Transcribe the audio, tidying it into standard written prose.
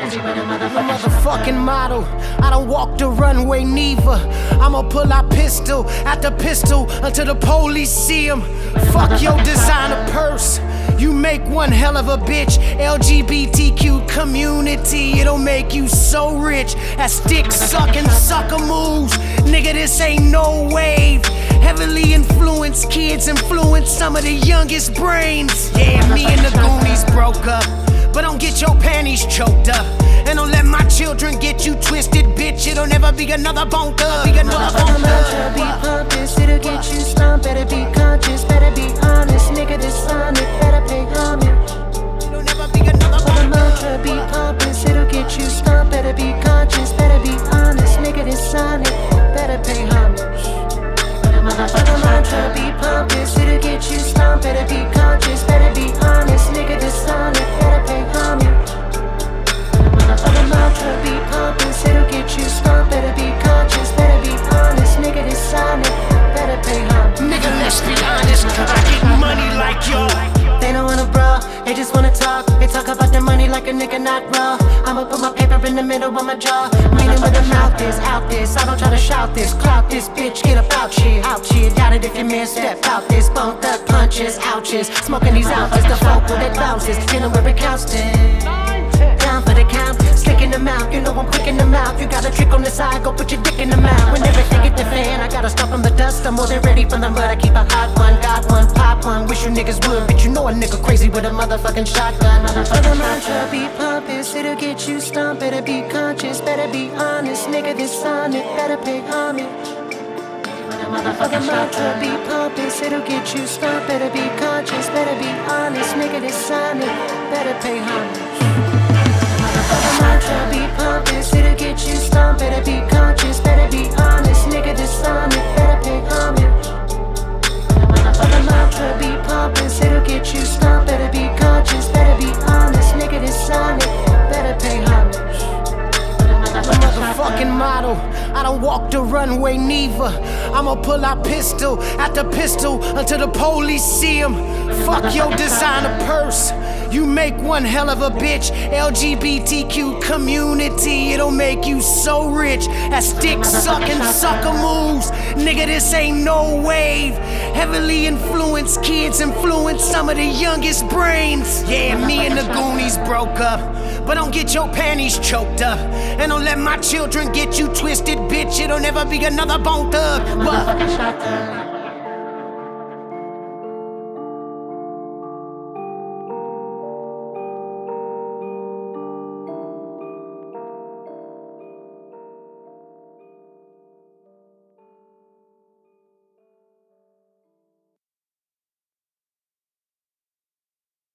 Motherfucking model, I don't walk the runway neither. I'ma pull out pistol after pistol until the police see him. Fuck your designer purse, you make one hell of a bitch. LGBTQ community, it'll make you so rich. That dick sucking sucker moves, nigga, this ain't no wave. Heavily influenced kids influence some of the youngest brains. Yeah, me and the Goonies broke up, but don't get your panties choked up. And don't let my children get you twisted, bitch. It'll never be another bone thug. Be another bone thug. Be pompous, it'll get you stumped. Better be conscious, better be honest. Nigga, this sonnet, better pay homage. It'll never be another bone thug. Be pompous, it'll get you stumped. Better be conscious, better be honest. Nigga, this sonnet, better pay homage. The mantra be pompous, it'll get you stumped. Better be conscious, better be honest. Nigga, this sonnet, better pay homage. The mantra be pompous, it'll get you stumped. Better be conscious, better be honest. Nigga, this sonnet, better pay homage. Nigga, let's be honest, I get money like y'all. They don't wanna brawl, they just wanna talk. They talk about their money like a nigga not raw. I'ma put my paper in the middle of my jaw. Meaning where the mouth is, out this. I don't try to shout this, clout this, bitch, get about shit. Out shit, doubt it if you miss, step out this. Bone thug punches, ouches. Smoking these ounces, the vocal that bounces. You know where it counts to. Down for the count, stick in the mouth. You know I'm quick in the mouth. You got a trick on the side, go put your dick in the mouth. When everything get the fan, I gotta start from the dust. I'm more than ready for the mud. I keep a hot one, got one, pop one. Wish you niggas would, but you know a nigga crazy with a motherfucking shotgun. The mantra be pompous, it'll get you stumped. Better be conscious, better be honest. Nigga, this sonnet, better pay homage. The mantra be pompous, it'll get you stumped. Better be conscious, better be honest. Nigga, this sonnet, better pay homage. The mantra be pompous, it'll get you stumped. Better be conscious, better be honest. Nigga, this sonnet, better pay homage. The mantra be pompous, it'll get you stumped. Better be conscious, better be honest. Nigga, this sonnet, better pay homage. Motherfucking model, I don't walk the runway neither. I'ma pull out pistol after pistol until the police see him. Fuck your designer purse, you make one hell of a bitch. LGBTQ community, it'll make you so rich. That stick sucking sucker moves, nigga, this ain't no wave. Heavily influenced kids influence some of the youngest brains. Yeah, me and the Goonies broke up, but don't get your panties choked up. And don't let my children get you twisted, bitch. It'll never be another bone thug. But